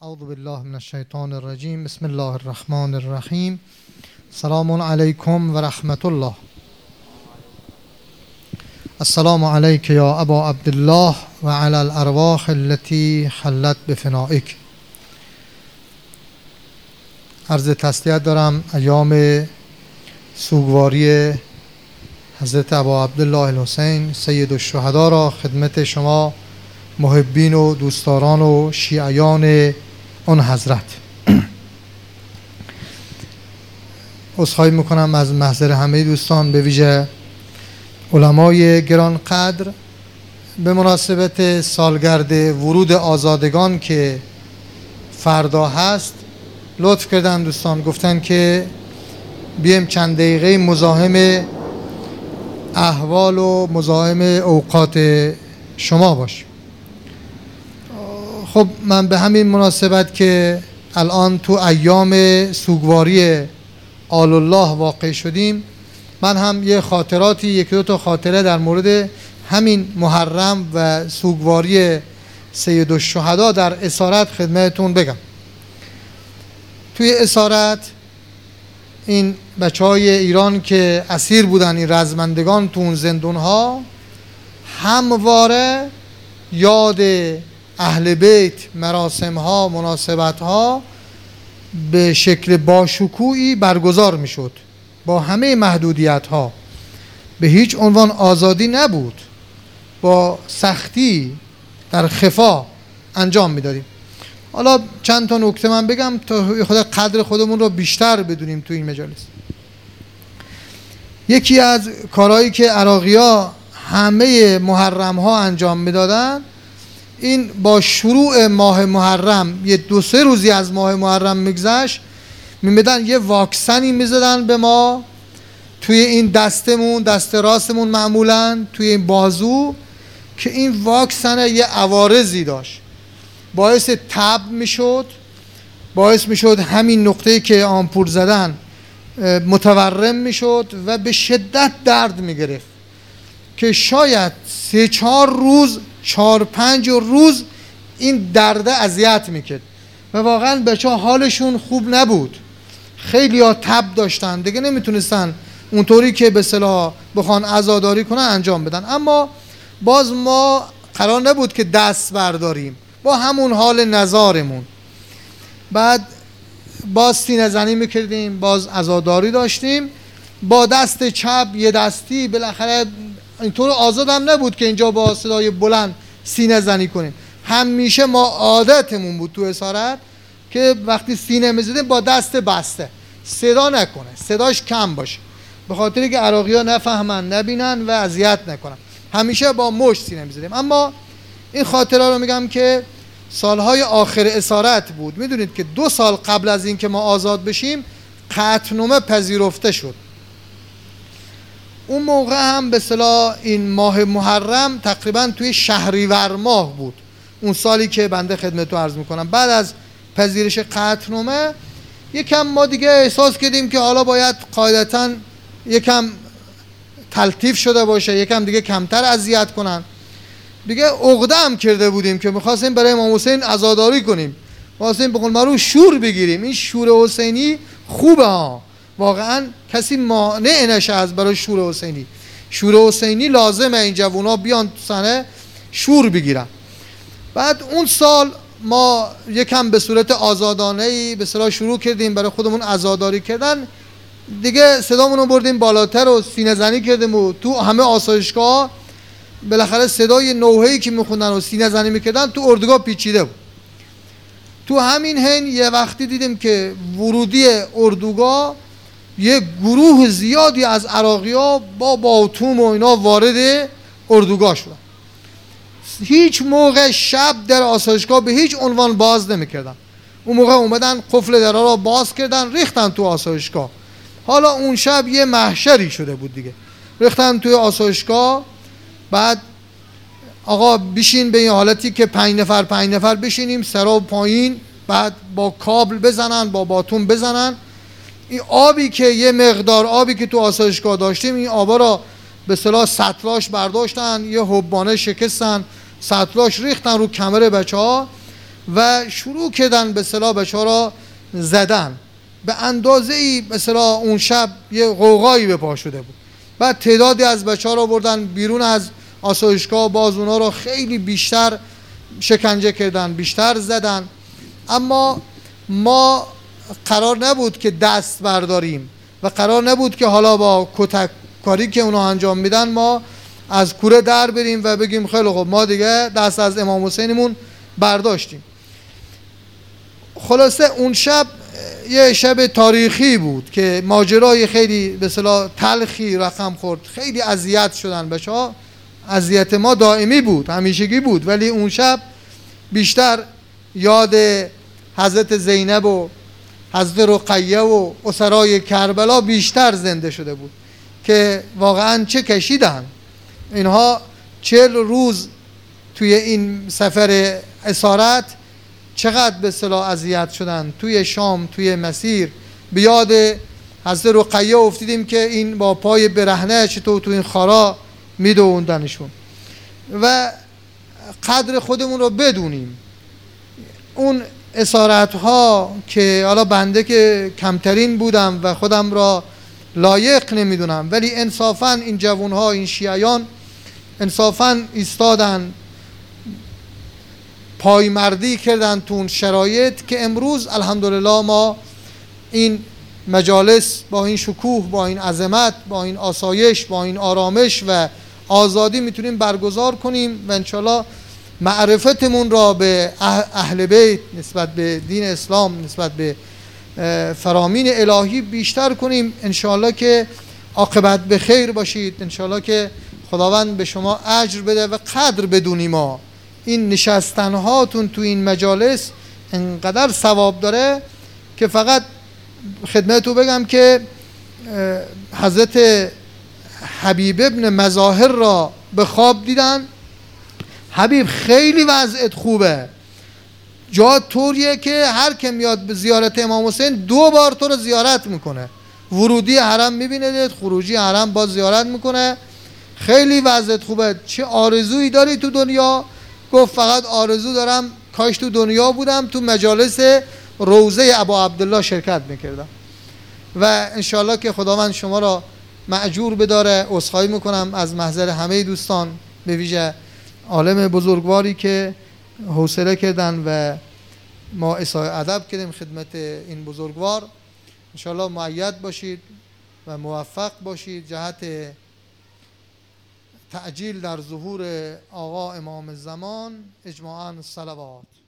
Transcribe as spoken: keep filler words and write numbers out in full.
اعوذ بالله من الشیطان الرجیم. بسم الله الرحمن الرحیم. سلام علیکم و رحمت الله. السلام علیک یا ابا عبدالله و علی الارواح التي حلت بفنائک. عرض تسلیت دارم ایام سوگواری حضرت ابا عبدالله الحسین سید الشهدا را خدمت شما محبین و دوستداران و شیعیان اون حضرت. عذرخواهی میکنم از محضر همه دوستان، به ویژه علمای گرانقدر، به مناسبت سالگرد ورود آزادگان که فردا هست. لطف کردن دوستان، گفتن که بیایم چند دقیقه مزاحم احوال و مزاحم اوقات شما باشیم. خب من به همین مناسبت که الان تو ایام سوگواری آل الله واقع شدیم، من هم یه خاطراتی یک دو تا خاطره در مورد همین محرم و سوگواری سید الشهدا در اسارت خدمتتون بگم. توی اسارت این بچه های ایران که اسیر بودن، این رزمندگان تو اون زندون ها، همواره یاد اهل بیت، مراسم ها، مناسبت ها به شکل باشکوهی برگزار می شد، با همه محدودیت ها. به هیچ عنوان آزادی نبود، با سختی در خفا انجام می دادیم. حالا چند تا نکته من بگم تا خود قدر خودمون رو بیشتر بدونیم تو این مجالس. یکی از کارهایی که عراقی‌ها همه محرم ها انجام میدادن، این با شروع ماه محرم یه دو سه روزی از ماه محرم میگذشت، میمدن یه واکسنی میزدن به ما توی این دستمون، دست راستمون، معمولا توی این بازو، که این واکسن یه عوارضی داشت، باعث تب میشد، باعث میشد همین نقطه‌ای که آمپول زدن متورم میشد و به شدت درد میگرفت که شاید سه چهار روز چهار پنج روز این درد اذیت میکرد و واقعا بچه ها حالشون خوب نبود. خیلی ها تب داشتن، دیگه نمیتونستن اونطوری که به اصطلاح بخوان عزاداری کنن انجام بدن. اما باز ما قرار نبود که دست برداریم، با همون حال نزارمون. بعد باز سینه زنی میکردیم، باز عزاداری داشتیم با دست چپ یه دستی. بالاخره اینطور آزاد هم نبود که اینجا با صدای بلند سینه زنی کنیم. همیشه ما عادتمون بود تو اسارت که وقتی سینه میزدیم با دست بسته، صدا نکنه، صداش کم باشه، به خاطری که عراقی ها نفهمن، نبینن و اذیت نکنن. همیشه با مشت سینه میزدیم. اما این خاطره رو میگم که سالهای آخر اسارت بود. میدونید که دو سال قبل از این که ما آزاد بشیم قطعنامه پذیرفته شد. اون موقع هم به اصطلاح این ماه محرم تقریبا توی شهریور ماه بود، اون سالی که بنده خدمتتون عرض میکنم. بعد از پذیرش قطعنامه یکم ما دیگه احساس کردیم که حالا باید قاعدتاً یکم تلطیف شده باشه، یکم دیگه کمتر اذیت کنن. دیگه عقده هم کرده بودیم که می‌خواستیم برای امام حسین عزاداری کنیم، می‌خواستیم به قول معروف شور بگیریم. این شور حسینی خوبه ها، واقعا کسی مانع نشه از برای شور حسینی. شور حسینی لازمه این جوونا بیان تو صحنه شور بگیرن. بعد اون سال ما یکم به صورت آزادانه‌ای به اصطلاح شروع کردیم برای خودمون عزاداری کردن. دیگه صدامون رو بردیم بالاتر و سینه زنی کردیم و تو همه آسایشگاه بالاخره صدای نوحه‌ای که میخوندن و سینه زنی میکردن تو اردوگاه پیچیده بود. تو همین حین یه وقتی دیدیم که ورودی اردوگاه یه گروه زیادی از عراقی‌ها با باتوم و اینا وارد اردوگاه شدن. هیچ موقع شب در آسایشگاه به هیچ عنوان باز نمیکردن. اون موقع اومدن قفل درها را باز کردن، ریختن تو آسایشگاه. حالا اون شب یه محشری شده بود دیگه، ریختن توی آسایشگاه. بعد آقا بشین به این حالتی که پنج نفر پنج نفر بشینیم، سرا پایین، بعد با کابل بزنن، با باتون بزنن. این آبی که یه مقدار آبی که تو آسایشگاه داشتیم، این آبا را به اصطلاح سطلاش برداشتن، یه حبانه شکستن، سطلاش ریختن رو کمر بچه ها. و شروع کردن به اصطلاح بچه‌ها را زدن. به اندازه ای به اصطلاح اون شب یه غوغایی به پا شده بود. بعد تعدادی از بچه‌ها را بردن بیرون از آسایشگاه، باز اونا را خیلی بیشتر شکنجه کردن، بیشتر زدن. اما ما قرار نبود که دست برداریم و قرار نبود که حالا با کتک کاری که اونا انجام میدن ما از کوره در بریم و بگیم خیلی خوب ما دیگه دست از امام حسینمون برداشتیم. خلاصه اون شب یه شب تاریخی بود که ماجرای خیلی به اصطلاح تلخی رقم خورد. خیلی اذیت شدن بچه‌ها. اذیت ما دائمی بود، همیشگی بود، ولی اون شب بیشتر یاد حضرت زینب و حضرت رقیه و اسرای کربلا بیشتر زنده شده بود که واقعا چه کشیدن اینها. چهل روز توی این سفر اسارت چقدر به اصطلاح اذیت شدن. توی شام، توی مسیر به یاد حضرت رقیه افتیدیم که این با پای برهنه چطور تو این خارا میدووندنشون. و قدر خودمون رو بدونیم. اون اسارت ها که حالا بنده که کمترین بودم و خودم را لایق نمیدونم، ولی انصافاً این جوان ها، این شیعیان انصافاً ایستادن، پایمردی کردن تو اون شرایط که امروز الحمدلله ما این مجالس با این شکوه، با این عظمت، با این آسایش، با این آرامش و آزادی میتونیم برگزار کنیم و انشالله معرفتمون را به اهل بیت نسبت به دین اسلام، نسبت به فرامین الهی بیشتر کنیم. انشالله که عاقبت به خیر باشید. انشالله که خداوند به شما اجر بده و قدر بدونی ما این نشستن هاتون تو این مجالس انقدر ثواب داره که فقط خدمتتون بگم که حضرت حبیب ابن مظاهر را به خواب دیدن. حبیب خیلی وضعیت خوبه، جا طوریه که هر که میاد به زیارت امام حسین دو بار تو رو زیارت میکنه. ورودی حرم میبینه، خروجی حرم باز زیارت میکنه. خیلی وضعیت خوبه. چه آرزویی داری تو دنیا؟ گفت فقط آرزو دارم کاش تو دنیا بودم تو مجالس روضه ابا عبدالله شرکت میکردم. و انشالله که خداوند شما را مأجور بداره. عذرخواهی میکنم از محضر همه دوستان، به ویژه عالم بزرگواری که حوصله کردن و ما اظهار ادب کردیم خدمت این بزرگوار. انشالله مؤید باشید و موفق باشید جهت تعجیل در ظهور آقا امام الزمان. اجماعاً صلوات.